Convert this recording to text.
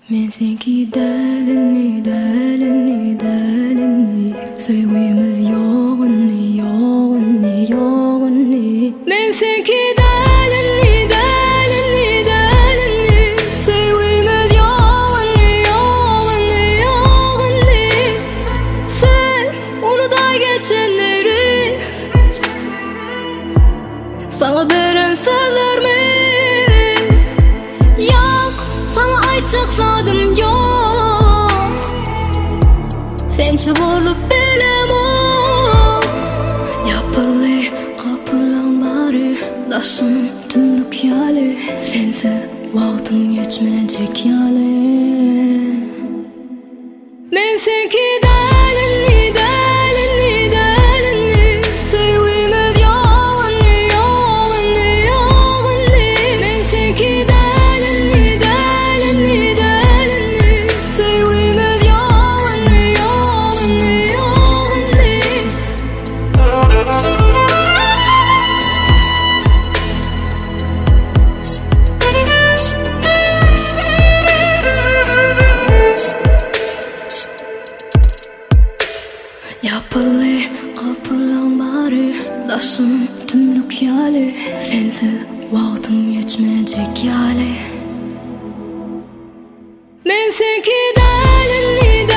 Men senki dälini, dälini, dälini Söygüýmiz ýogany, ýogany, ýogany Men senki dälini, dälini, dälini Söygüýmiz ýogany, ýogany, ýogany Sen unuda geçenleri Sana beren sözlerimi Çıksadım yok Sençe bolup bilem o Yapılı kapılan bari Daşım tümlük yali Sensiz vaktim geçmeyecek yali Men senki dälini, dälini, dälini Söygüýmiz ýogany, ýogany, ýogany Men senki dälini, dälini, dälini Söygüýmiz ýogany, ýogany, ýogany Yapılı kapılan bari Daşım tümlük yali Sensiz vaktim geçmeyecek yali Men senki dälini,